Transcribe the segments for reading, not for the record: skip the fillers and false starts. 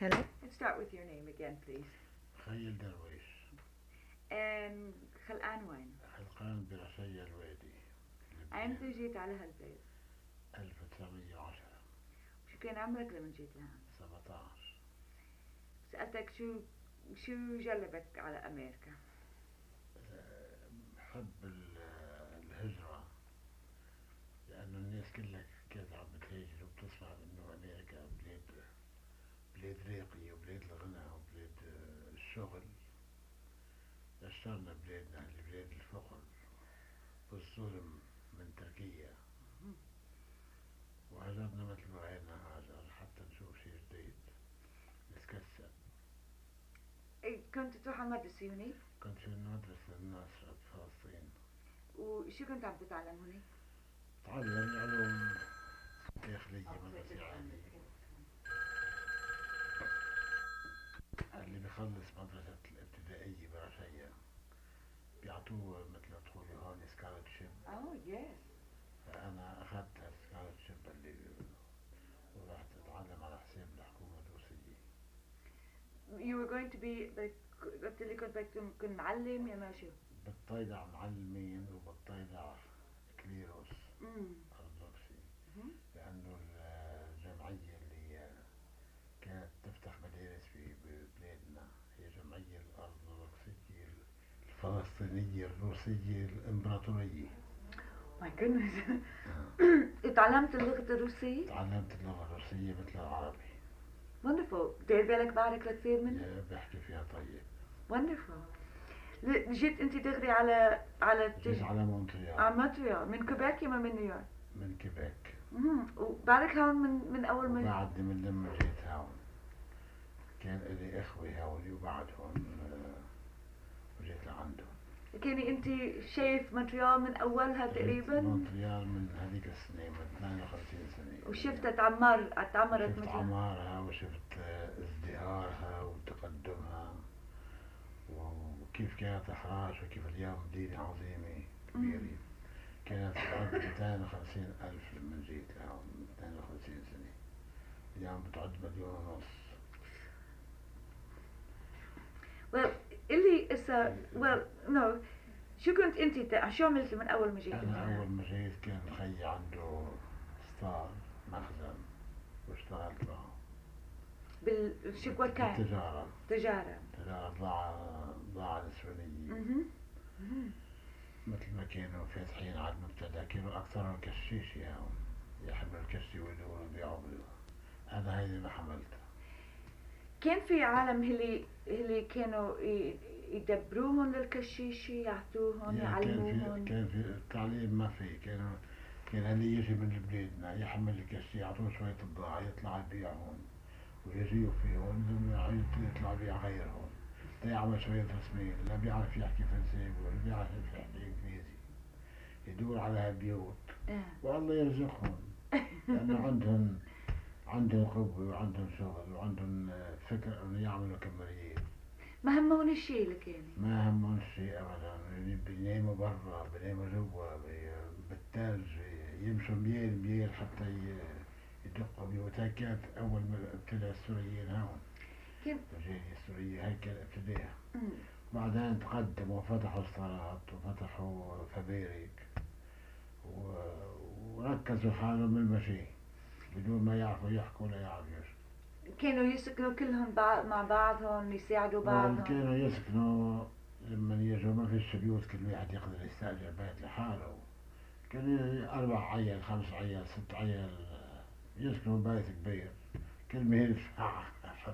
Hello. Let's start with your name again, please. خيل درويش. And خلقان وين؟ خلقان برشية الوادي. أمتى جيت على هالبيت؟ 1910. شو كان عمرك لما جيت لهون؟ 17. سألتك شو جلبك على أمريكا؟ حب الهجرة، لأنه الناس كلها كانت عم بتهاجر وبتسمع إنه أمريكا بلاد راقية وبلاد الغنى وبلاد الشغل. بشرنا بلادنا بلاد الفقر والظلم من تركيا، وهجرنا مثل ما غيرنا هاجر حتى نشوف شي جديد نتكسب. كنت تروح على المدرسة هونيك؟ كنت في المدرسة الناصرة بفلسطين. وشو كنت عم تتعلم هونيك؟ تعلم علوم داخلية مدرسة عالية. اللي بيخلص مدرسة الابتدائية برشية بيعطوه مثل ما تقولي هون سكولرشيب. يس. فأنا أخذت السكولرشيب اللي ورحت أتعلم على حساب الحكومة الروسية. You were going to be قلت لي كنت بدك تكون معلم يا ماشي؟ بتطيلع معلمين وبتطيلع كليروس أرثوذكسي، لأنه الجمعية اللي كانت تفتح مدارس في بلادنا هي جمعية الأرثوذكسية الفلسطينية الروسية الإمبراطورية. My goodness. تعلمت اللغة الروسية؟ تعلمت اللغة الروسية مثل العربي. Wonderful. دير بالك بعرف كثير منها؟ بحكي فيها طيب. Wonderful. جيت انت دغري جيت على مونتريال. على مونتريال من كيبيك يا من نيويورك؟ من كيبيك. وبعدك هون من اول ما بعد من لما جيت هون كان لي اخوي هوني وبعد هون وجيت لعندهم. كاني انت شايف مونتريال من اولها تقريبا؟ مونتريال من هذيك السنة من 52 سنة. وشفتها تعمرت شفت عمارها وشفت ازدهارها وتقدمها وكيف كانت احراج وكيف اليوم مدينة عظيمة كبيرة. كانت بتعد 250 ألف لما جيت لهون 52 سنة. اليوم بتعد 1,500,000. well اللي اسا no شو كنت انت شو عملتي من اول ما جيت؟ انا اول ما جيت كان خيي عنده ستار مخزن واشتغلت معه شو كان؟ تجارة ضاعة نسوانية. مثل ما كانوا فاتحين على المبتدأ كانوا أكثرهم كشاشة هون يحملوا الكشي ويدوروا ويبيعوا. أنا هيدي ما حملتها. كان في عالم اللي كانوا يدبروهم للكشيشة يعطوهم يعلموهم. كان في التعليم ما في. كان اللي يجي من بلادنا يحمل الكشي يعطوه شوية بضاعة يطلع يبيع هون ويجيو فيهم يطلع يبيع غيرهم. يعمل شوية رسمين، لا بيعرف يحكي فرنسي ولا بيعرف يحكي إنجليزي، يدور على هالبيوت والله يرزقهم. لأنه عندهم قوة وعندهم شغل وعندهم فكر إنه يعملوا كماليات. ما همهم الشيء لكاني. ما همهم الشيء أبدا. بيناموا برا بيناموا جوا بالثلج يمشوا ميال حتى يدقوا بيوت. هاي كانت أول ما ابتدأ السوريين هون. الجالية السورية هاي كانت ابتداها. بعدين تقدموا وفتحوا ستارات وفتحوا فبارك وركزوا حالهم بالمشي بدون ما يعرفوا يحكوا ولا يعرفوا يشكوا. كانوا يسكنوا كلهم مع بعضهم يساعدوا بعضهم. كانوا يسكنوا لما يجوا ما فيش بيوت كل واحد يقدر يستأجر بيت لحاله. كان 4 عيال 5 عيال 6 عيال يسكنوا بيت كبير كل ما يدفع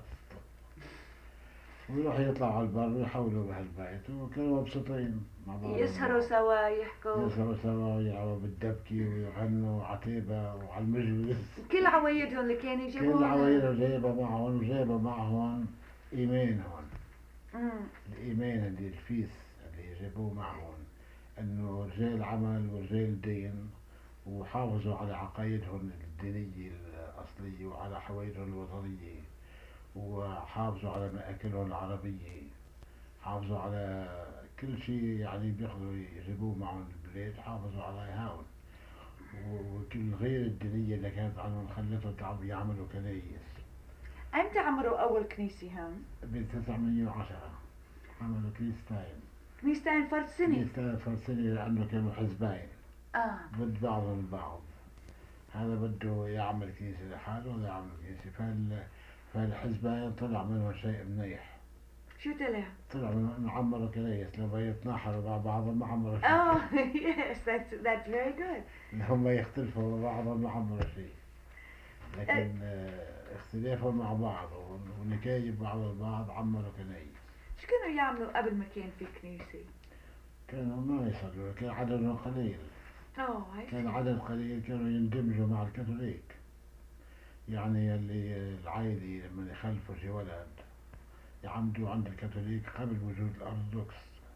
ويروح يطلعوا على البر ويحولوا بهالبيت وكانوا مبسوطين مع بعض. يسهروا سوا يحكوا ويلعبوا بالدبكة ويغنوا عتيبة وعلى المجلس. كل عوايدهم اللي كانوا يجيبوها. كل عوايدهم جايبة معهم إيمانهم. الإيمان اللي الفيس اللي جابوه معهم إنه رجال عمل ورجال دين وحافظوا على عقايدهم الدينية الأصلية وعلى حوايجهم الوطنية وحافظوا على مآكلهم العربية. حافظوا على كل شيء يعني بياخذوا يجيبوه معهم البلاد حافظوا على هون. وكل غير الدينية اللي كانت عنهم خلتهم يعملوا كنايس امتى عمروا اول كنيسة هون؟ ب 910 عملوا كنيستين. كنيستين فرد سنة؟ كنيستين فلسطيني لأنه كانوا حزبين ضد بعضهم البعض، هذا بده يعمل كنيسة لحاله وهذا يعمل كنيسة، فالحزبين طلع منهم شيء منيح. شو طلع؟ طلع منهم عمروا كنايس، لما يتناحروا مع بعضهم ما عمروا شيء. yes, that's very good. لما يختلفوا مع بعضهم ما عمروا شيء، لكن اختلافهم مع بعض ونكايب بعض البعض عمروا كنايس. شو كانوا يعملوا قبل ما كان في كنيسة؟ كانوا ما يصلوا، كان عددهم قليل. كان عدد قليل، كانوا يندمجوا مع الكاثوليك، يعني اللي العائلي لما يخلفوا شي ولد يعمدوا عند الكاثوليك قبل وجود الأرثوذكس.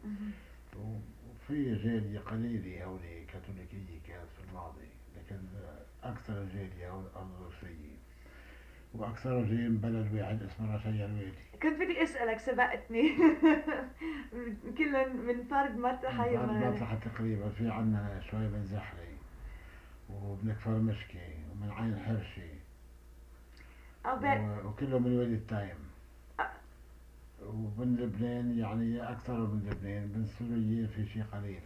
وفي جالية قليلة هولي كاثوليكية كانت في الماضي، لكن أكثر الجالية هو الأرثوذكسية، وأكثر جايين بلد واحد اسمه رشيا الوادي. كنت بدي أسألك سبقتني. كلهم من فرد مطرحة فرد مطرحة تقريبا، في عنا شوي من زحلي ومن كفر مشكي ومن عين حرشي وكلهم من وادي التايم. ومن لبنان يعني أكثر من لبنان، من سوريا في شيء قليل.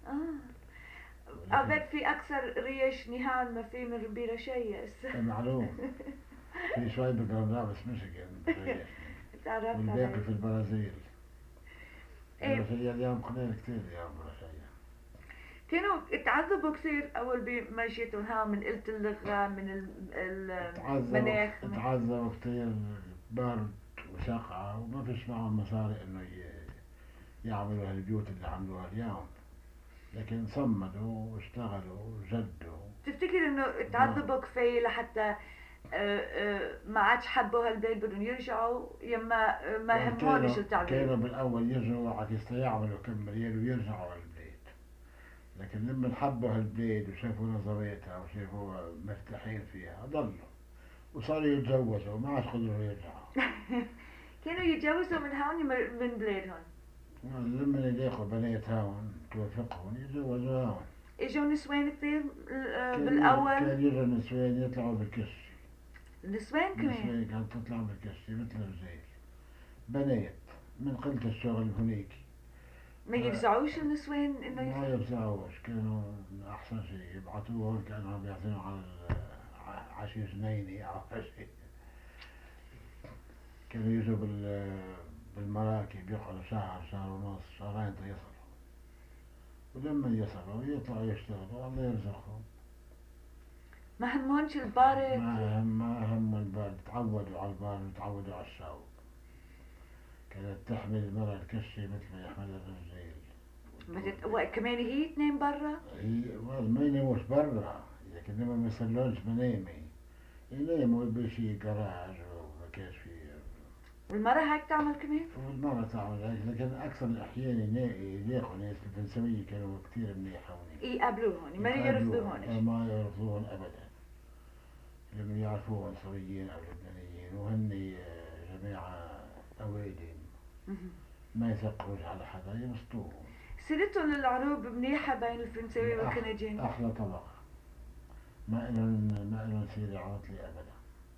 أبد في أكثر ريش نهال ما في من برشيس. معلوم. في شوي بجرناطس ميشيغان والباقي في البرازيل. برشيا اليوم قليل كثير اليوم برشيا. كانوا تعذبوا كثير أول بما جيتوا ها من قلة اللغة من المناخ. تعذبوا كثير، برد وشقعة، وما فيش معهم مصاري إنه يعملوا هالبيوت اللي عملوها اليوم، لكن صمدوا واشتغلوا وجدوا. تفتكر إنه تعذبوا كفاية لحتى ما عادش حبوا هالبيت بدهم يرجعوا، يما ما همهمش التعذيب؟ كانوا بالأول يرجعوا على يعملوا كم ريال ويرجعوا على البيت، لكن لما حبوا هالبيت وشافوا نظريتها وشافوا مرتاحين فيها ضلوا وصاروا يتجوزوا وما عاد قدروا يرجعوا. كانوا يتجوزوا من هون من بلادهم؟ لما يلاقوا بنات هون توافقهم يتجوزوا هون. اجوا نسوان كثير بالاول؟ كان يجوا النسوان يطلعوا بالكش. النسوان كمان؟ النسوان كانت تطلع بالكش مثل الرجال. بنات من قلة الشغل هنيك. ما يفزعوش النسوان انه ما يفزعوش، كانوا احسن شيء يبعثوهم كانوا بيعطيهم على عشية جنيني او شيء. كانوا يجوا بالمراكب يقعدوا شهر ونص شهرين يصلوا، ولما يصلوا يطلعوا يشتغلوا الله يرزقهم. ما همهمش البارد؟ ما هم البارد، تعودوا على البارد وتعودوا على الشوق. كانت تحمل المرأة الكشة مثل ما يحملها الرجال. وكمان هي تنام برا؟ هي ما يناموش برا، لكن لما ما يصلونش منامي يناموا بشي جراج ومكاش فيه. والمرأة هيك تعمل كمان؟ والمرأة تعمل هيك، لكن أكثر الأحيان يلاقوا ناس الفرنسوية كانوا كثير منيحة هوني. يقابلوهن، ما يرفضوهنش؟ ما يرفضوهن أبدا، لما يعرفوهن سوريين أو لبنانيين، وهن جماعة أوادم ما يثقوش على حدا يمسطوهم. سيرتهم للعروب منيحة بين الفرنساوي والكنديين؟ أحلى طبقة، ما إلهم سيرة عاطلة أبدا.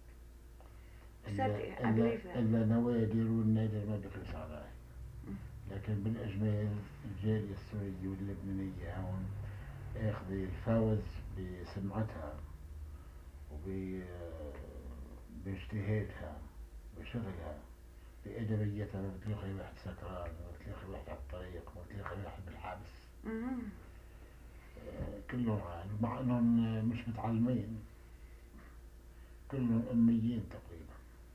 إلا نوادر، والنادر ما بيقيس عليه. لكن بالإجمال الجالية السورية واللبنانية هون اخذ الفوز بسمعتها وباجتهادها وبشغلها بإداريتها. ما بتلاقي واحد سكران، ما بتلاقي واحد على الطريق، ما بتلاقي واحد بالحبس. كلهم عال، مع انهم مش متعلمين، كلهم أميين تقريبا.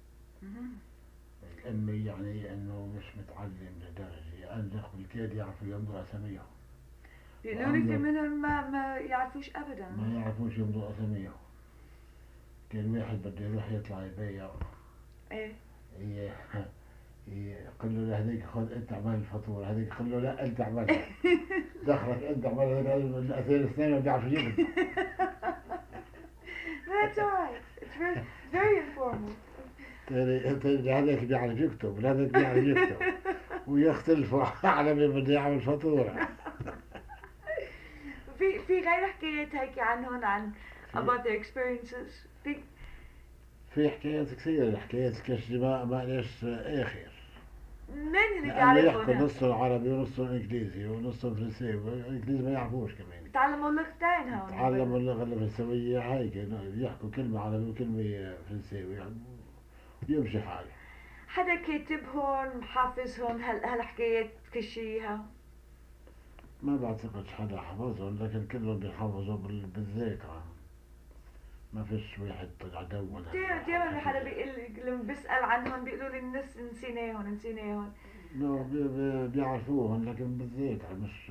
الأمي يعني انه مش متعلم لدرجة أنزق بالكاد يعرفوا يمضوا أساميهم. بيقولوا لي في منهم ما يعرفوش أبدا، ما يعرفوش يمضوا أساميهم. كان واحد بده يروح يطلع يبيع، قل له لهذيك خذ انت اعمل الفاتورة، هذيك قل له لا انت اعملها. دخلك انت اعملها، الاثنين ما بيعرفوا يجيبوا. That's alright. It's very informal. هذاك بيعرف يكتب وهذاك بيعرف يكتب ويختلفوا على من بده يعمل فاتورة. في غير حكايات هيك عنهم عن about their experiences؟ في حكايات كثيرة، حكايات الكشري ما ليش آخر. منين اللي لأنه يحكوا بيعرفون؟ نصه عربي ونصه إنجليزي ونصه فرنسي، والإنجليزي ما يعرفوش كمان. تعلموا لغتين هون تعلموا اللغة الفرنسوية هيك، يحكوا كلمة عربي وكلمة فرنسية ويمشي حاله. حدا كاتبهم محافظهم هالحكايات كل شي ها؟ ما بعتقدش حدا حفظهم، لكن كلهم بيحفظوا بالذاكرة. ما فيش واحد طلع دون. دايما حدا لما بسأل عنهم بيقولوا لي الناس نسيناهم. بيعرفوهم لكن بالذاكرة،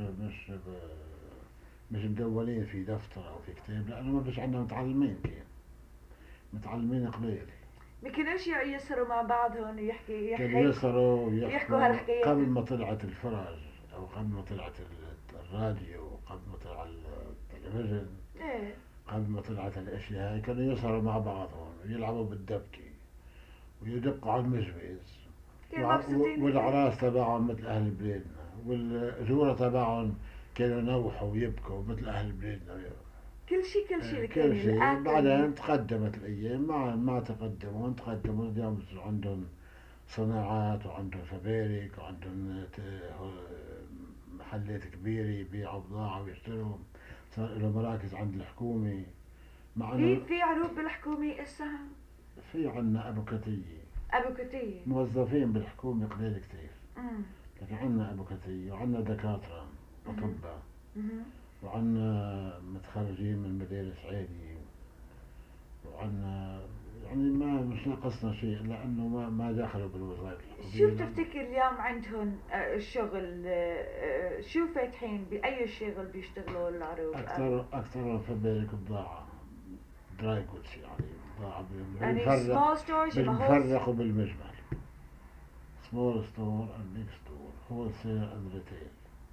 مش مدونين في دفتر أو في كتاب، لأنه ما فيش عندنا متعلمين كان، متعلمين قليل. ما كانوش يسهروا مع بعضهم كانوا يسهروا يحكوا ويحكوا هالحكايات قبل ما طلعت الفرج، أو قبل ما طلعت الراديو، قبل ما طلع التلفزيون، ايه. قبل ما طلعت الأشياء هاي، كانوا يسهروا مع بعضهم ويلعبوا بالدبكة ويدقوا على المجوز. كانوا مبسوطين. والأعراس تبعهم مثل أهل بلادنا، والزورة تبعهم كانوا ينوحوا ويبكوا مثل أهل بلادنا. كل شي كل شيء. الأكل. بعدين تقدمت الأيام، ما تقدموا اليوم صار عندهم صناعات وعندهم فبارك وعندهم محلات كبيرة يبيعوا بضاعة ويشتروا، صار لهم مراكز عند الحكومة. مع إنه في عروض بالحكومة اسا؟ في عنا أبوكاتية، أبوكتية. موظفين بالحكومة قليل كتير، امم. لكن عنا أبوكاتية وعنا دكاترة وأطباء امم. وعنا متخرجين من مدارس عالية، وعنا يعني مش ناقصنا شيء، لأنه ما دخلوا بالوظائف الحكومية. شو بتفتكر اليوم عندهم الشغل شو فاتحين بأي شغل بيشتغلوا العروب؟ أكثر فبارك بضاعة، دراي جودز، يعني بضاعة يعني small stores بالمفرق وبالمجمل. small store and big store, wholesale and retail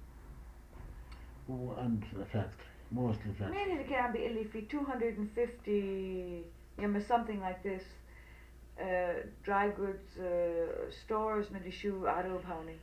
and factory, mostly مين factory. اللي كان عم بيقول لي في 250 يما something like this dry goods stores مدري شو عروب هوني؟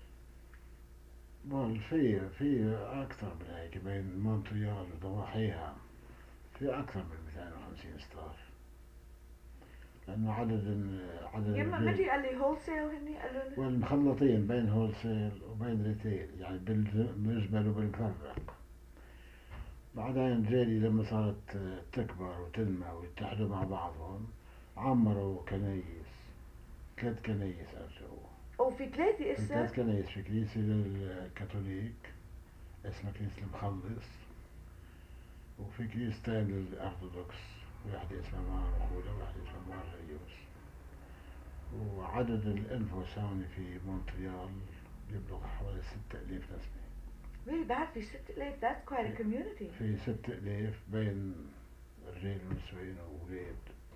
في أكثر من هيك بين مونتريال وضواحيها، في أكثر من 250 ستار، لأنه عدد يما مدري قال لي هول سيل هني قالوا لي. والمخلطين بين هول سيل وبين ريتيل، يعني بالمجمل وبالمفرق. بعدين جالي لما صارت تكبر وتنمى ويتحدوا مع بعضهم، عمروا كنايس، 3 كنايس أرجعوا. وفي 3 في اسا؟ 3 كنايس، في كنيسة للكاثوليك اسمها كنيسة المخلص، وفي كنيستين للأرثوذكس، واحدة اسمها مار مخولة وواحدة اسمها مار ريوس. وعدد الأنفس هون في مونتريال يبلغ حوالي 6000 نسمة. Really بعد في 6000 that's quite a community. في 6000 بين رجال ونسوان وولاد.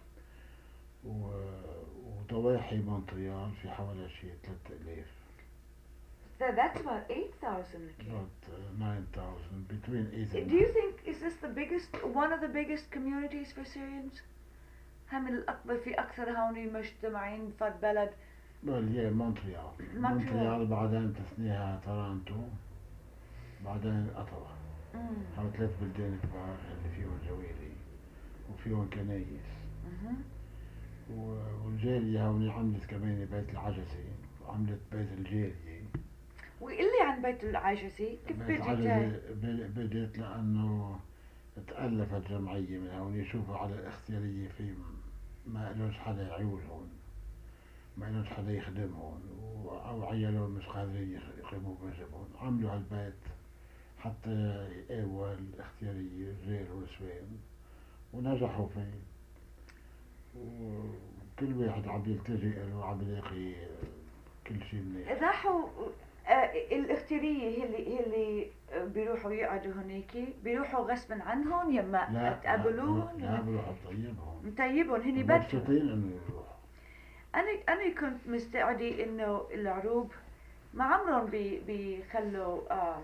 وضواحي مونتريال في حوالي شي 3000. That's about 8,000. About 9,000, between 8 and Do you think is this one of the biggest communities for Syrians؟ هم الأكبر في أكثر هون مجتمعين في البلد؟ هي مونتريال بعدين تثنيها تورونتو، بعدين أوتاوا. هاو 3 بلدان كبار اللي فيهم جويلي وفيهم كنايس. والجالية هون عملت كمان بيت العجزي وعملت بيت الجالية. وقل لي عن بيت العجزي كيف بيت العجزي بدت لأنه تألفت جمعية من هون يشوفوا على الاختيارية، في ما إلوش حدا يعولهم، ما إلوش حدا يخدمهم، أو عيالهم مش قادرين يقيموا بواجبهم، عملوا هالبيت حتى يقاووا الاختيارية رجال ونسوان، ونجحوا فيه. وكل واحد عم يلتجئ له وعم يلاقي كل شيء منيح. راحوا الاختيارية هي اللي بيروحوا يقعدوا هنيك، بيروحوا غصبا عنهم يما تقابلوهم؟ لا بيروحوا مطيبهم هني مبسوطين انه يروحوا. انا كنت مستعدة انه العروب ما عمرهم بيخلوا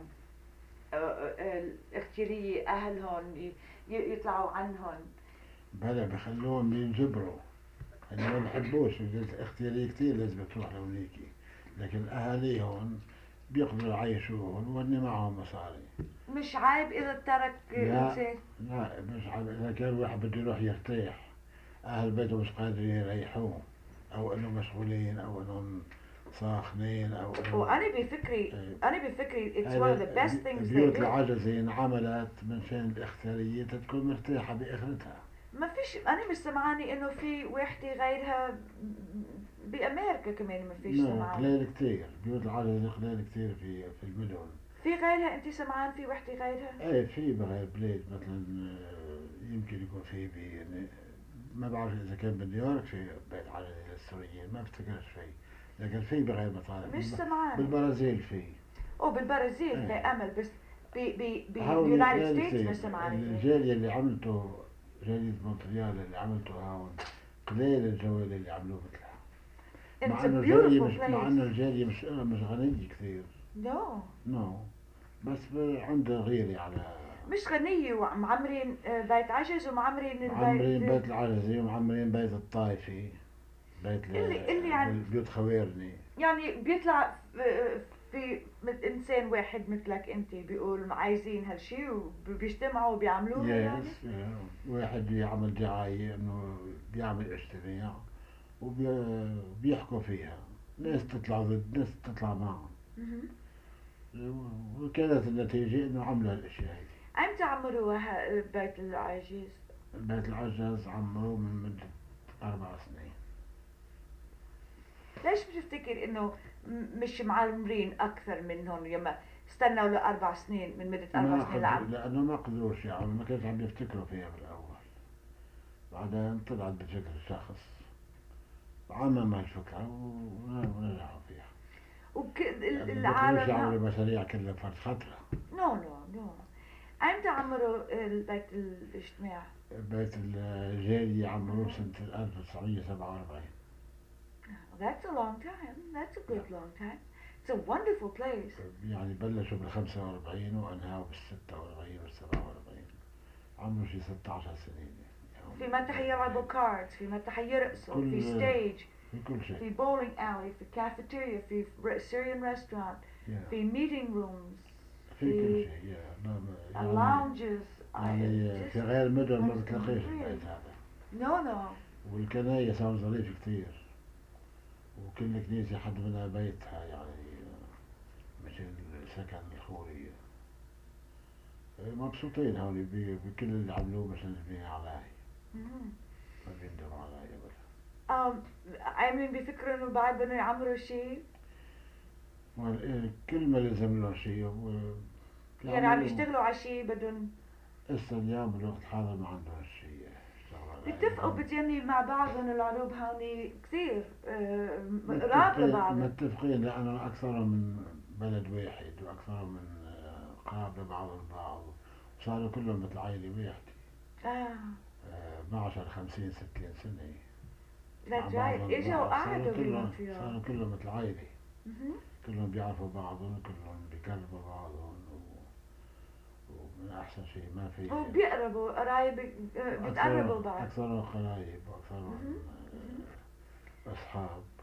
الاختيارية اهلهم يطلعوا عنهم. بلا بخلوهم ينجبروا، اللي ما بحبوش الاختيارية كتير لازم تروح لهونيكي، لكن أهاليهم بيقدروا يعيشوهم وهن معهم مصاري. مش عيب إذا ترك إنسان؟ لا مش عيب، إذا كان واحد بده يروح يرتاح أهل بيته مش قادرين يريحوه، أو إنه مشغولين، أو إنهم ساخنين، أو إنه وأنا بفكري إيه. أنا بفكري it's one of هذه the best things they بيوت did. العجزة انعملت من شان الإختيارية تكون مرتاحة بآخرتها. ما فيش، أنا مش سمعاني إنه في وحدة غيرها بأمريكا كمان، ما فيش سمعاني. قليل كتير بيوت العجزة، قليل كتير في المدن. في غيرها؟ أنت سمعان في وحدة غيرها؟ ايه في بغير بلاد مثلا، يمكن يكون في يعني ما بعرف اذا كان بنيويورك في بيت عجزة للسوريين، ما بفتكرش في، لكن في بغير مطارح. مش سمعان. بالبرازيل في. أو بالبرازيل في ايه. أمل، بس هون باليونايتد قليل ستيتس كتير. مش سمعاني فيه. الجالية اللي عملته، جالية مونتريال اللي عملته هون، قليل الجوال اللي عملوه مثلها. It's a beautiful مع انه place. الجالية مش غنية كثير. No. نو. بس عنده غيرة على مش غنية، ومعمرين بيت عجز، ومعمرين معمرين البيت بيت العجزي، ومعمرين بيت الطايفي، بيت اللي يعني بيوت خويرني. يعني بيطلع في إنسان واحد مثلك أنت بيقول عايزين هالشي وبيجتمعوا وبيعملوها يعني. واحد يعمل دعاية انه بيعمل اجتماع وبيحكوا فيها، ناس تطلع ضد، ناس تطلع معهم. مهم. وكانت النتيجة انه عملوا هالاشياء هيك. أمتى عمروها بيت العجيز؟ بيت العجز عمروه من مدة 4 سنين. ليش بتفتكر إنه مش معمرين أكثر منهم يما استنوا ل4 سنين، من مدة 4 سنين لعم؟ لأنه ما قدروش يعملوا، ما كانش عم يفتكروا فيها بالأول. بعدين طلعت بفكر شخص عمم هالفكرة ونجحوا فيها. ما كانوش يعملوا العالم مشاريع كلها فرد فترة. نو نو نو. أمتى عمروا البيت الاجتماع؟ بيت الجالية عمروه سنة 1947. That's a long time. That's a good long time. It's a wonderful place. يعني بلشوا بال45 وانهوا بال46 وال47. عمروا شي 16 سنة يعني. في متى حيلعبوا كاردز، في متى حيرقصوا، في ستيج، في كل شيء. في بولينج alley، في كافيتيريا، في Syrian restaurant، في meeting rooms، في كل شيء. lounges. يعني في غير المدن ما بتلاقيش البيت هذا. No no. والكنايس هون ظريف كتير، وكل كنيسة حد منها بيتها يعني، مثل سكن الخوري. مبسوطين هون بكل اللي عملوه، مش ندمين عليه. ما بيندموا عليه أبدا. عاملين بفكروا إنه بعد بدهم يعمروا شيء؟ كل ما لزم له شيء يعني عم يشتغلوا على شيء بدهم. هسه اليوم بالوقت الحاضر ما عندهم شيء. بيتفقوا بتيمي مع بعضهم العروب هوني كثير قراب لبعضهم. متفقين لأنه أكثرهم من بلد واحد، وأكثرهم من قراب لبعضهم البعض، وصاروا كلهم مثل عائلة واحدة. ما عشر 50 60 سنة. That's right. اجوا قعدوا بمونتريال. صاروا كلهم مثل عائلة. كلهم بيعرفوا بعضهم، كلهم بيكلموا بعضهم، ومن أحسن شيء ما في. وبيقربوا قرايب، بيتقربوا بعض. أكثرهم قرايب، وأكثرهم أصحاب.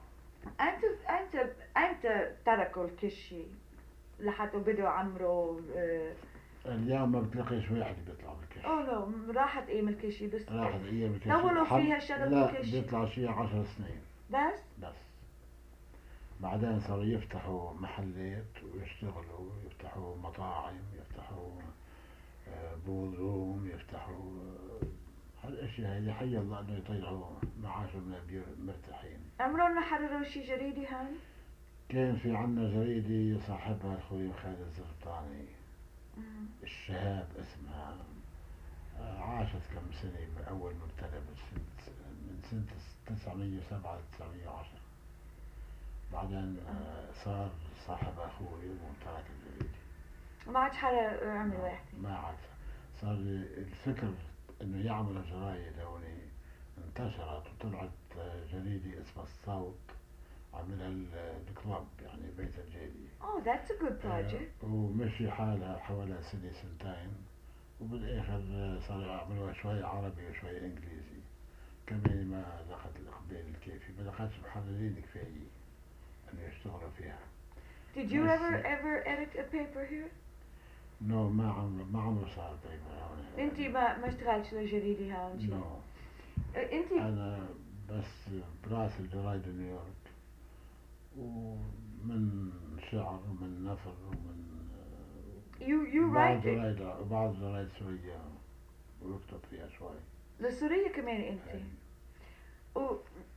أنت تركوا الكل شيء لحتى بدوا يعمروا. اليوم ما بتلاقيش واحد بيطلع بالكشف. نو، راحت ايام الكشي، بس راحت ايام الكشف. طولوا فيها شغل الكشي. لا بيطلع شي 10 سنين بس. بعدين صاروا يفتحوا محلات ويشتغلوا، يفتحوا مطاعم، يفتحوا بول روم، يفتحوا هالاشياء هذه. حي الله انه يطلعوا معاشهم مرتاحين. عمرهم ما حرروا شي جريدة هان؟ كان في عنا جريدة صاحبها اخوي خالد الزرطاني، الشهاب اسمها. عاشت كم سنة من أول ما ابتدى من سنة 907 910. بعدين صار صاحب أخوي وترك الجريدة. ما عاد حدا عمل واحد. ما عاد. صار الفكر إنه يعملوا جرايد هون انتشرت، وطلعت جريدة اسمها الصوت، عملها الكلاب يعني بيت الجالية. that's a good project. ومشي حالها حوالي سنة سنتين، وبالآخر صاروا يعملوها شوي عربي وشوي إنجليزي. كمان ما لقت الإقبال الكافي، ما لقتش محررين كفاية أن يشتغلوا فيها. Did you ever edit a paper here? ما عمره صار بيبر هون. انتي ما اشتغلتش لجريدة هون شيء؟ No. انتي أنا بس براس الجرايد نيويورك، ومن شعر ومن نثر ومن you write بعض جرايد سورية ويكتب فيها شوي. للسورية كمان انتي. هاي. و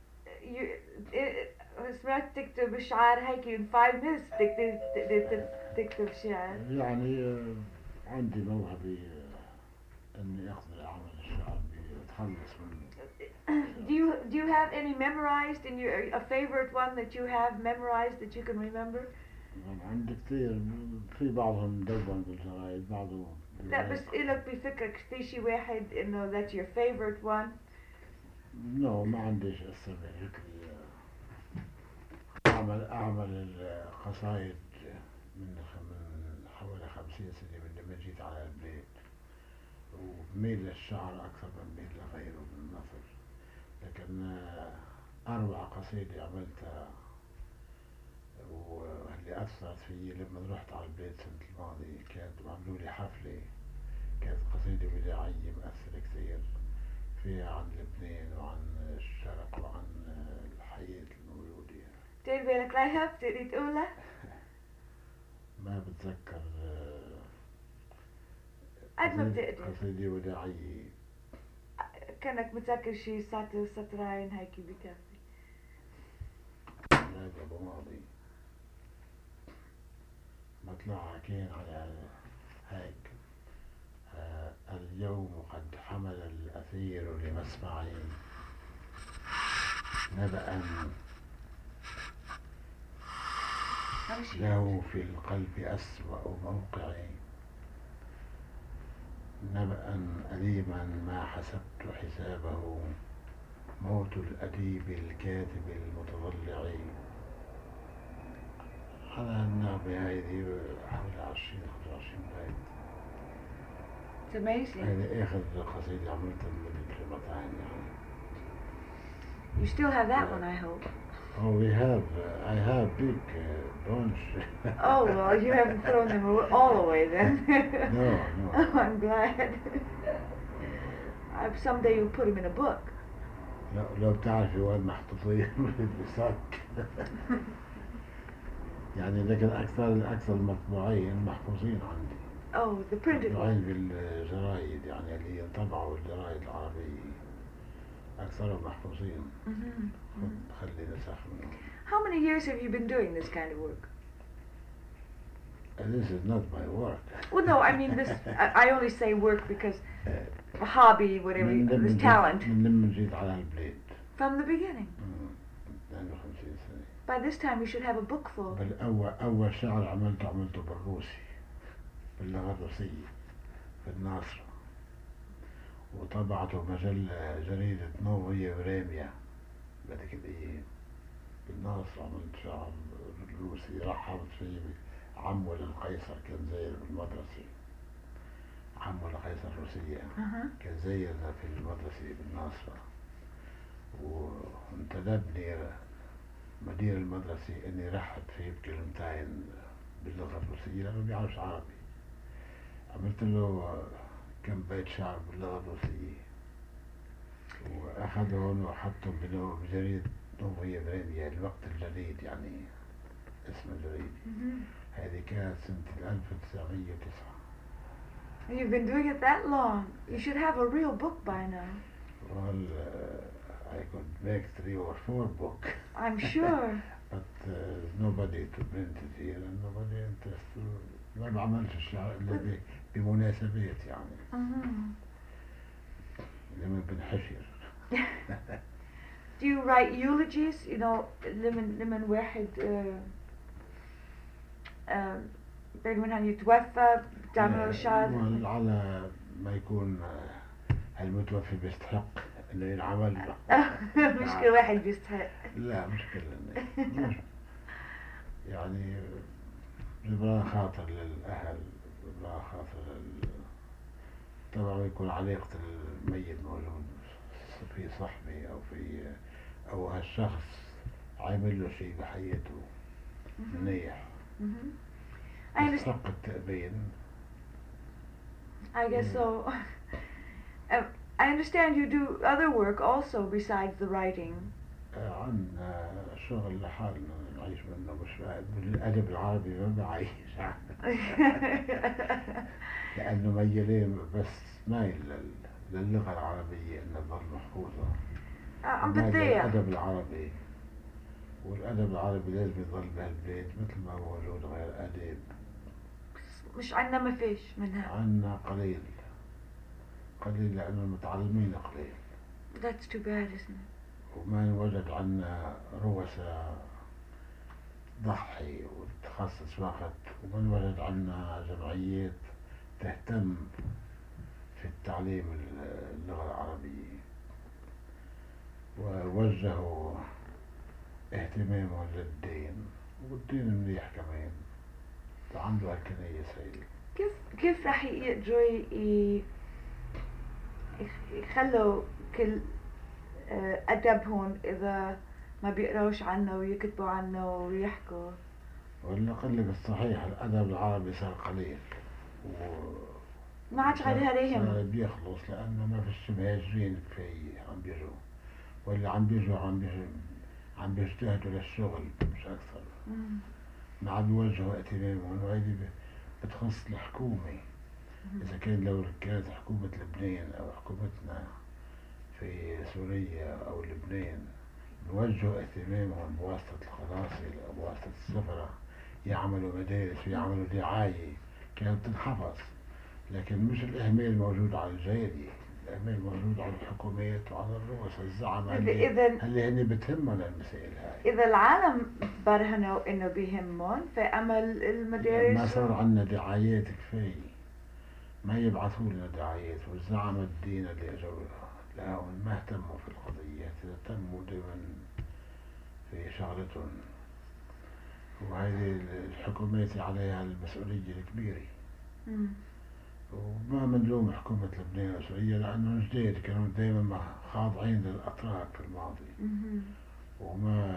سمعت تكتب شعر هيك in 5 minutes تكتب شعر. يعني عندي موهبة إني أقدر أعمل الشعر بتخلص منه. Do you have any memorized in your a favorite one that you have memorized that you can remember؟ عندي كثير، في بعضهم مدون بالجرايد، بعضهم لا بس إلك بفكرك في شي واحد إنه that's your favorite one؟ نو، ما عنديش أثر بفكري. أعمل القصايد من حوالي 50 سنة من لما جيت على البيت، وبميل للشعر أكثر من ميل لغيره من النثر. لكن أروع قصيدة عملتها واللي أثرت فيي لما رحت على البيت السنة الماضية، كانت عملوا لي حفلة، كانت قصيدة وداعية مأثرة كثير، فيها عن لبنان وعن الشرق وعن الحياة الموجودة. دير بالك عليها بتقدر تقولها؟ ما بتذكر. قد ما بتقدر. قصيدة وداعية. كأنك متذكر شي سطر سطرين هيك بكفي. هذا أبو ماضي مطلعها كان على هيك. اليوم قد حمل الأثير لمسمعي نبأ له في القلب أسوأ موقعي، نبأ أليما ما حسبت حسابه، موت الأديب الكاتب المتضلع. على النغمة هذه حوالي 20-25 بيت. It's amazing. هذه آخر قصيدة عملتها من كلمتين يعني. You still have that one, I hope. Oh, I have big bunch. Oh, well, you haven't thrown them all away then. No. Oh, I'm glad. Someday you'll put them in a book. لو بتعرفي وين محطوطين بصك. يعني لكن أكثر المطبوعين محفوظين عندي. Oh, the printed مطبوعين بالجرايد يعني اللي ينطبعوا الجرايد العربية أكثرهم محفوظين. خلي نسخ منهم. How many years have you been doing this kind of work? This is not my work. Well, no, I mean this. I only say work because a hobby, whatever, this talent. من لما جيت على البلاد. From the beginning. 52 سنة. By this time you should have a book full. أول شعر عملته بالروسي، باللغة الروسية، في الناصرة، وطبعته جريدة نوفيا وريميا بهذيك الأيام. بالناصرة عملت شعر روسي، رحبت فيه عمو للقيصر، كان زاير بالمدرسة. عمو للقيصر الروسية كان زايرنا في المدرسة بالناصرة، وانتدبني مدير المدرسة اني رحب فيه بكلمتين باللغة الروسية لانه بيعرفش عربي. عملت له كم بيت شعر باللغة الروسية، واخذهم وحطهم بجريدة نوفيا بريميا، الوقت الجديد يعني اسم الجريدة. هذه كانت سنة 1909. You've been doing it that long. You should have a real book by now. Well, I could make 3 or 4 books. I'm sure. But nobody to print it here and nobody interested. ما بعملش الشعر اللي بمناسبات يعني. لما بنحشر. Do you write eulogies? You know, لمن واحد من يتوفى بتعملوا شعر؟ على ما يكون المتوفي بيستحق انه ينعمل له. مش كل واحد بيستحق. لا مش كل الناس. يعني جبران خاطر للأهل، جبران خاطر طبعا يكون علاقة الميت موجود في صحبة أو هالشخص عامل له شيء بحياته منيح يستحق التأبين. I guess so. I understand you do other work also besides the writing. عنا شغل لحالنا نعيش منه مش بالأدب العربي ما بعيش لأنه ميالين بس مايل للغة العربية إنها تظل محفوظة عم ومايل بتضيع. للأدب العربي، والأدب العربي لازم يظل بهالبيت مثل ما هو موجود غير أدب. مش عنا ما فيش منها. عنا قليل قليل لأنه المتعلمين قليل. That's too bad, isn't it? وما نوجد عنا رؤساء تضحي وتخصص وقت، وما نوجد عنا جمعيات تهتم في التعليم اللغة العربية، ووجهوا اهتمامهم للدين، والدين منيح كمان عنده هالكنية سيد. كيف راح يقدروا يخلوا كل أدبهم إذا ما بيقروش عنه ويكتبوا عنه ويحكوا؟ ولا أقول لك الصحيح الأدب العربي صار قليل ما عادش عليهم. صار بيخلص لأنه ما فيش مهاجرين كفاية عم بيجوا، واللي عم بيجوا عم بيجتهدوا للشغل مش أكثر. ما عم بيوجهوا اهتمامهم، وهيدي بتخص الحكومة. إذا كان لو كانت حكومة لبنان أو حكومتنا في سوريا أو لبنان بوجهوا اهتمامهم بواسطة القناصل أو بواسطة السفراء يعملوا مدارس ويعملوا دعاية كانت تنحفظ، لكن مش الإهمال الموجود على الجالية، الإهمال الموجود على الحكومات وعلى الرؤساء الزعماء اللي هن بتهمهم المسائل هاي. إذا العالم برهنوا إنه بيهمهم فعمل المدارس ما صار عنا دعايات كفاية، ما يبعثوا لنا دعايات، والزعماء الدين اللي اجوا لهم ما اهتموا في القضية، اهتموا دائما في شغلتهم، وهذه الحكومات عليها المسؤولية الكبيرة. وما منلوم حكومة لبنان وسوريا لأنه جديد كانوا دائما خاضعين للأتراك في الماضي، وما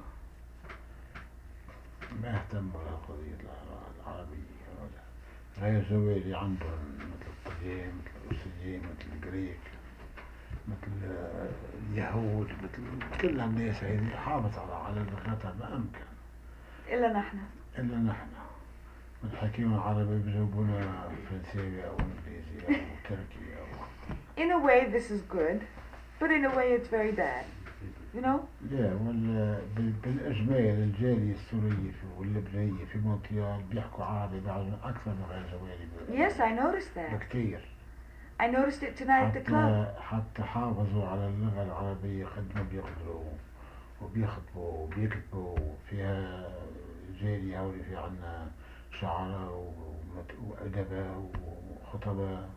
اهتموا للقضية العربية، غير زوالي عندهم مثل الطليان مثل الروسيين مثل الجريك مثل اليهود مثل كل الناس هذه حافظت على لغتها ما أمكن. إلا نحن بنحكيهم عربي بجاوبونا فرنساوي أو إنجليزي أو تركي أو. In a way this is good, but in a way it's very bad, you know? لا بالإجمال الجالية السورية واللبنانية في مونتريال بيحكوا عربي بعضهم أكثر من غير زوالي. Yes, I noticed that. بكتير. I noticed it tonight at the club. حتى حافظوا على اللغة العربية قد ما بيقدروا، وبيخطبوا وبيكتبوا فيها جالية هولي في عنا شعراء وأدباء وخطباء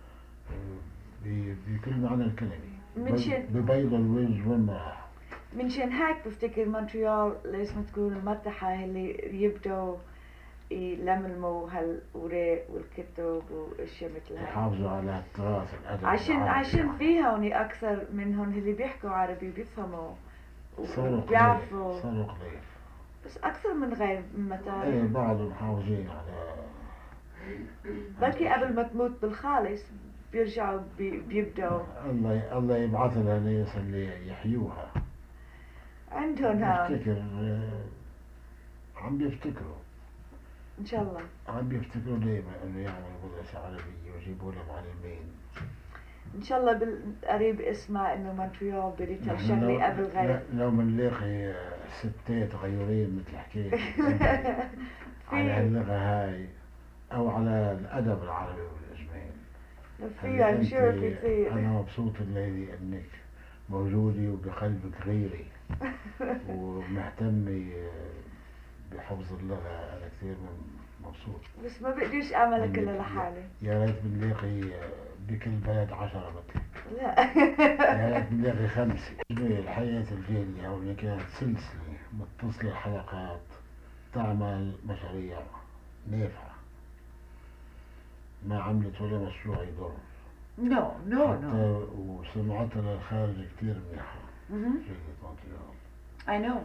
بكل معنى الكلمة، ببيض الوجه والمرح. منشان هيك بفتكر مونتريال لازم تكون المرتاحة اللي يبدوا يلملموا هالأوراق والكتب والأشياء مثل هاي، يحافظوا على التراث الأدبي عشان فيها هوني أكثر منهم اللي بيحكوا عربي بيفهموا وبيعرفوا. صاروا قليل بس أكثر من غير متى. إيه بعضهم محافظين على. بلكي قبل ما تموت بالخالص بيرجعوا بيبدأوا. الله يبعث لها ناس اللي يحيوها. عندهم عم بيفتكروا إن شاء الله. عم بيفتكروا دائما إنه يعملوا مدرسة عربية ويجيبوا لهم معلمين. إن شاء الله بالقريب اسمع إنه مونتريال بديت هالشغلة قبل غير. لو منلاقي ستات غيورين مثل حكيت على اللغة هاي أو على الأدب العربي بالإجمال. في I'm sure في كثير. أنا مبسوط الليلة إنك موجودة وبقلبك غيري ومهتمة بحفظ اللغة. أنا كثير مبسوط. بس ما بقدرش أعملها كلها لحالي. يا ريت بنلاقي بكل بلد 10 مثلك. لا. يا ريت بنلاقي 5. الحياة الجالية هون كانت سلسلة متصلة حلقات تعمل مشاريع نافعة، ما عملت ولا مشروع يضر. No. حتى وسمعتها للخارج كتير منيحة. جيدة مونتريال. I know.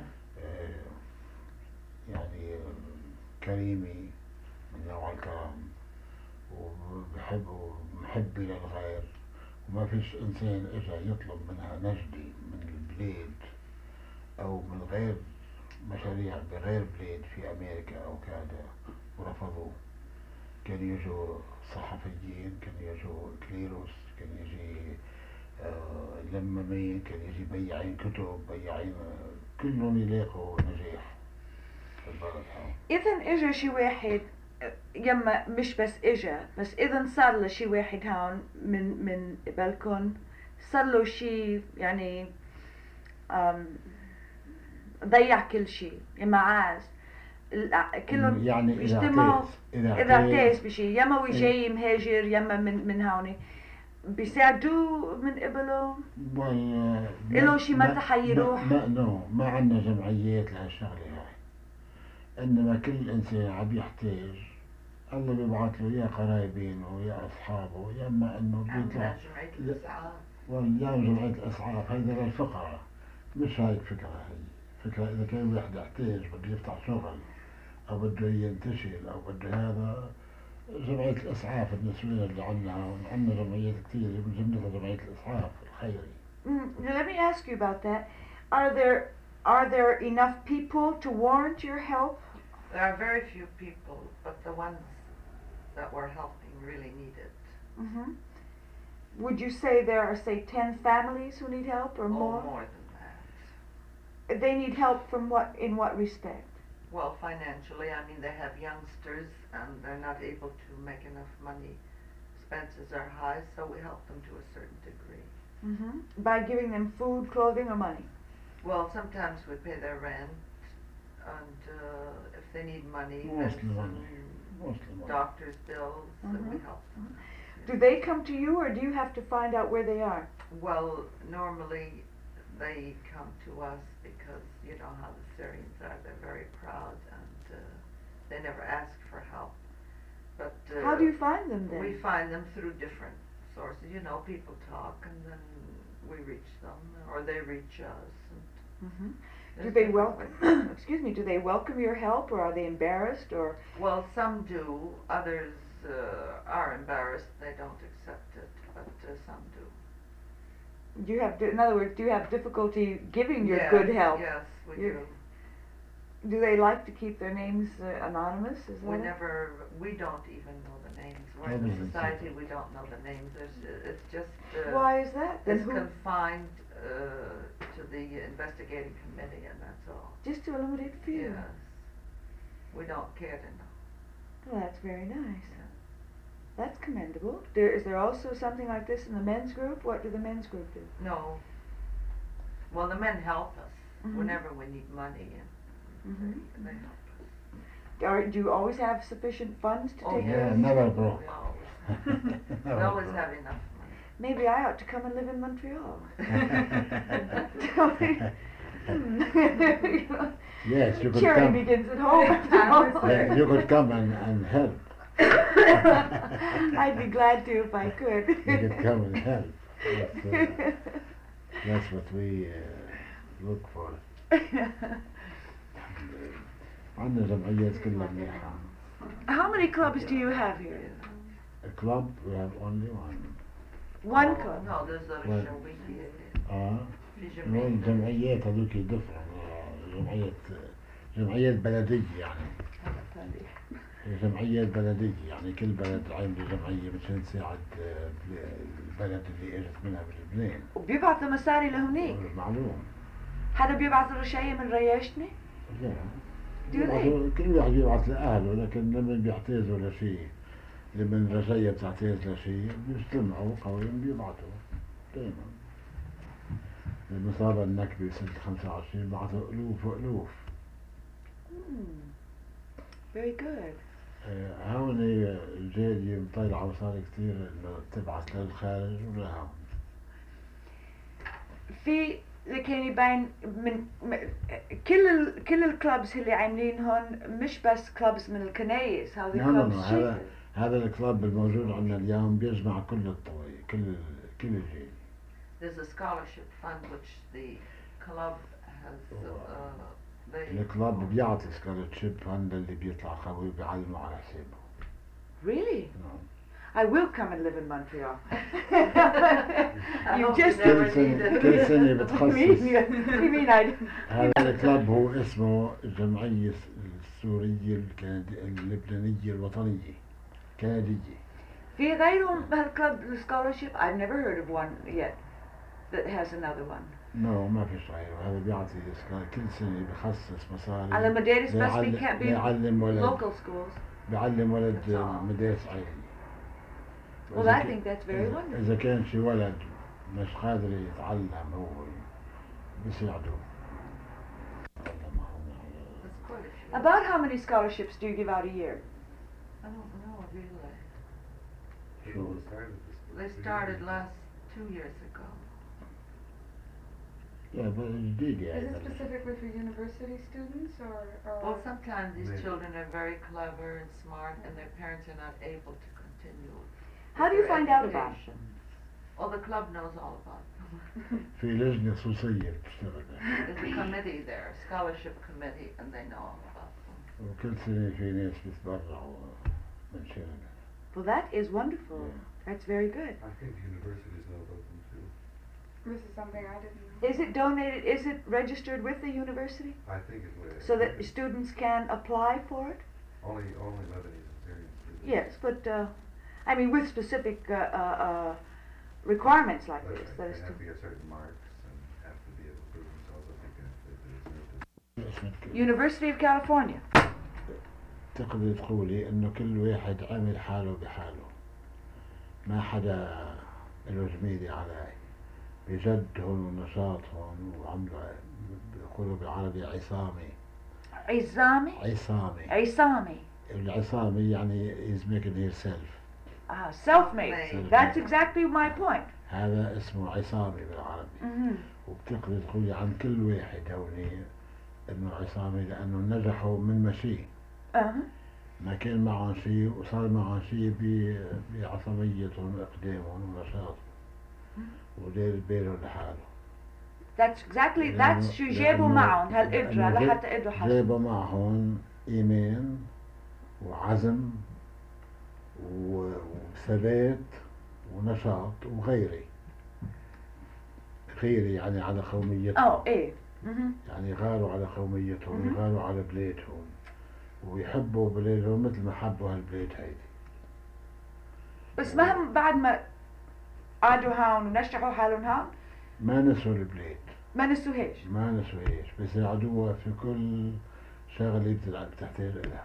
يعني كريمة من نوع الكرم، ومحبي للغير، وما فيش إنسان إجا يطلب منها نجدي من البلاد أو من غير مشاريع بغير بلاد في أمريكا أو كندا ورفضوه. كان يجوا صحفيين، كان يجوا كليروس، كان يجي لمامين، كان يجي بياعين كتب، بياعين كلهم يلاقوا نجاح في البلد هون. إذا إجا شي واحد يما مش بس إجا، بس إذا صار له شي واحد هون من قبلكن صار له شي يعني ضيع كل شي، يما عاز كلهم يعني بيجتمعوا إذا اعتاز بشي، يما هو إيه. جاي مهاجر يما من هون بيساعدوه من قبله. إله شي مطرح يروح؟ ما عندنا جمعيات لهالشغلة هاي، إنما كل إنسان عم يحتاج الله بيبعث له يا قرايبينه يا أصحابه، يا إما إنه بيطلع جمعية الإسعاف. واليوم جمعية الإسعاف هيدا للفقراء. مش هيك فكرة، هي فكرة إذا كان واحد يحتاج بده يفتح شغل أو بده ينتشل أو بده هذا، جمعية الإسعاف النسوية اللي عندنا جمعيات كتير من جملتها جمعية الإسعاف الخيري. Let me ask you about that. Are there enough people to warrant your help? There are very few people, but the ones that we're helping really need it. Mm-hmm. Would you say there are, say, 10 families who need help or more? Oh, more than that. They need help from in what respect? Well, financially, I mean, they have youngsters and they're not able to make enough money. Expenses are high, so we help them to a certain degree. Mm-hmm. By giving them food, clothing, or money? Well, sometimes we pay their rent, and if they need money, Mostly money. doctor's bills, then we help them. Do they come to you, or do you have to find out where they are? Well, normally they come to us because you know how the Syrians are. They're very proud and they never ask for help. But how do you find them then? We find them through different sources. You know, people talk and then we reach them or they reach us. Mm-hmm. Do they welcome? Excuse me. Do they welcome your help, or are they embarrassed, or? Well, some do. Others are embarrassed. They don't accept it, but some do. Do you have, in other words, do you have difficulty giving your good help? Yes, we do. Do they like to keep their names anonymous? Is that we don't even know the names. We're in the society, we don't know the names. It's just. Why is that? It's confined to the investigating committee, and that's all. Just to eliminate fear. Yes. We don't care to know. Well, that's very nice. That's commendable. Is there also something like this in the men's group? What do the men's group do? No. Well, the men help us whenever we need money, and they help us. Do you always have sufficient funds to take care of? Yeah, never broke. We always have enough money. Maybe I ought to come and live in Montreal. Yes, you could Charity come. begins at home. Yeah, you could come and help. I'd be glad to if I could. You could come and help. That's what we look for. عندنا جمعيات كلها منيحة. How many clubs do you have here? A club, we have only one. One club? No, there's a الجمعيات هذوك different. جمعيات بلدية يعني. جمعيات بلدية يعني كل بلد عامل جمعية مشان تساعد البلد اللي اجت منها بلبنان. وبيبعثوا مصاري لهونيك؟ معلوم. حدا بيبعث له شيء من رياشتني؟ لا. كل واحد يبعث لأهله، لكن لما بيحتاجوا لشيء، لما الرجية بتحتاج لشيء بيجتمعوا قويا بيبعثوا دائما. المصابة النكبة سنة 25 بعثوا ألوف وألوف. Very good. هون الجالية مطلعة مصاري كتير إنه تبعث للخارج ولهون. في كان يبين من كل الكلابز اللي عاملين هون مش بس كلابز من الكنايس، هذه كلابز هذا الكلاب الموجود عندنا اليوم بيجمع كل الطوائف كل الجيل. There's a scholarship fund which the club has. الكلاب بيعطي سكولارشيب فند اللي بيطلع قوي بيعلموا على حسابه. Really? نعم. I will come and live in Montreal. I You hope just you never كل سنة need it. كل سنة You بتخصص. mean I هذا الكلب هو اسمه الجمعية السورية اللبنانية الوطنية الكندية. في غيرهم بهالكلب scholarship. I've never heard of one yet that has another one. ما فيش غيره. هذا بيعطي كل سنة بخصص مصاري على مدارس بس بيعلم ولد local schools. بيعلم ولد That's all. مدارس عائلية. Well, I think that's very wonderful. إذا كان شي ولد مش قادر يتعلم هو بيساعدوه. That's quite a few. About how many scholarships do you give out a year? I don't know really. شو They started last 2 years ago. جديد Is يعني. it specifically for university students or? Well, sometimes these Maybe. children are very clever and smart, and their parents are not able to continue. How do you their find out about education. Well, the club knows all about them. في لجنة خصوصية بتشتغل. There's a committee there, a scholarship committee, and they know all about them. وكل سنة في ناس بيتبرعوا من شغل. Well, that is wonderful. That's very good. I think universities know about them too. This is something I didn't know. Is it donated? Is it registered with the university I think it was. so that students can apply for it? Only Lebanese and Syrian students. Yes, but I mean with specific requirements like That's this. right. That They is have to to get certain marks and have to be able to prove themselves that they deserve it. University of California. تقدر تقولي انه كل واحد عمل حاله بحاله. ما حدا له زميلي عليه. بجدهم ونشاطهم وعملوا بيقولوا بالعربي عصامي. عصامي. عصامي. عصامي. العصامي يعني is making herself. Self-made. Self-made. That's exactly my point. هذا اسمه عصامي بالعربي. Mm-hmm. وبتقدر تقولي عن كل واحد هوني انه عصامي لانه نجحوا من مشي. Uh-huh. ما كان معهم شيء وصار معهم شيء بعصبيتهم وإقدامهم ونشاطهم ودير بالهم لحاله. That's exactly that's شو جابوا معهم هالقدرة لحتى قدروا حسوا. جابوا معهم إيمان وعزم وثبات ونشاط وغيري. غيري يعني على قوميتهم. إيه. Mm-hmm. يعني غاروا على قوميتهم وغاروا على بلادهم ويحبوا بلادهم مثل ما حبوا هالبلاد هيدي. بس مهم بعد ما قعدوا هون ونشحوا حالهم هون ما نسوا البلاد. ما نسوهاش. ما نسويش بيساعدوها في كل شغلة بتحتاج إلها.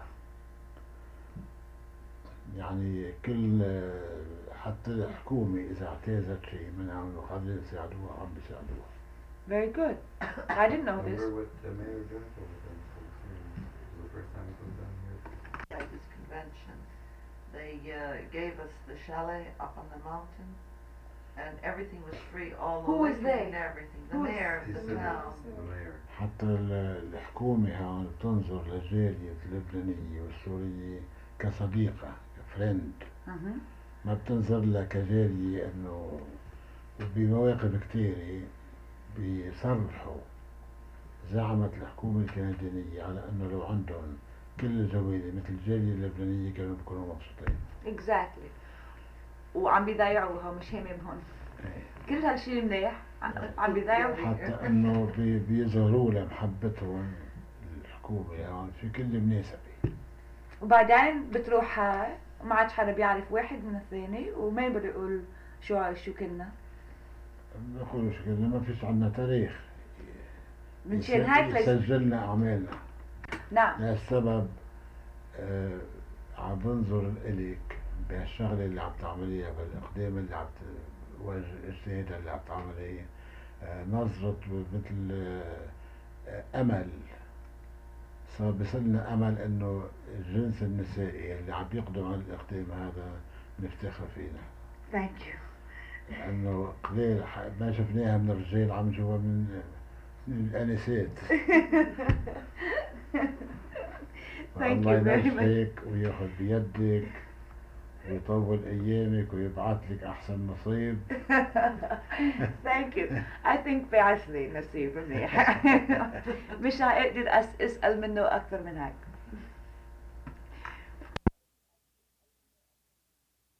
يعني كل حتى الحكومة إذا اعتازت شيء منها وقادرين يساعدوها عم بيساعدوها. Very good. I didn't know this. Remember what Mayor Jennifer was in Syrian? It was the first time it was done here. At this convention, they gave us the chalet up on the mountain, and everything was free. All the Who was living they? and everything. The Who was- mayor He of said the that town. the mayor. حتى الحكومة هون بتنظر للجالية اللبنانية والسورية كصديقة كفريند. Mm-hmm. ما بتنظر لها كجالية إنه بمواقف كتيرة بيصرحوا. زعمت الحكومة الكندية على إنه لو عندهم كل الجوالي مثل الجالية اللبنانية كانوا بيكونوا مبسوطين. Exactly. وعم بيضيعوها مش هممهم. كل هالشي منيح عم بيضيعوها. حتى إنه بيظهروا لها محبتهم الحكومة هون في كل مناسبة. وبعدين بتروح هاي وما عاد حدا بيعرف واحد من الثاني وما بده يقول شو كنا. بقولوا شو كنا ما فيش عنا تاريخ. منشان هيك سجلنا أعمالنا. نعم. لهالسبب عم بنظر إليك بهالشغلة اللي عم تعمليها بالإقدام اللي عم الاجتهاد اللي عم تعمليه. نظرة مثل أمل. صار بصلنا أمل إنه الجنس النسائي اللي عم يقدم على الإقدام هذا نفتخر فينا. Thank you. لأنه قليل ما شفناها من الرجال عم جوا من الأنسات. Thank الله you very much. ينجحك وياخذ بيدك ويطول أيامك ويبعث لك أحسن نصيب. Thank you. I think بعث لي نصيب منيح. مش هقدر أسأل منه أكثر من هيك.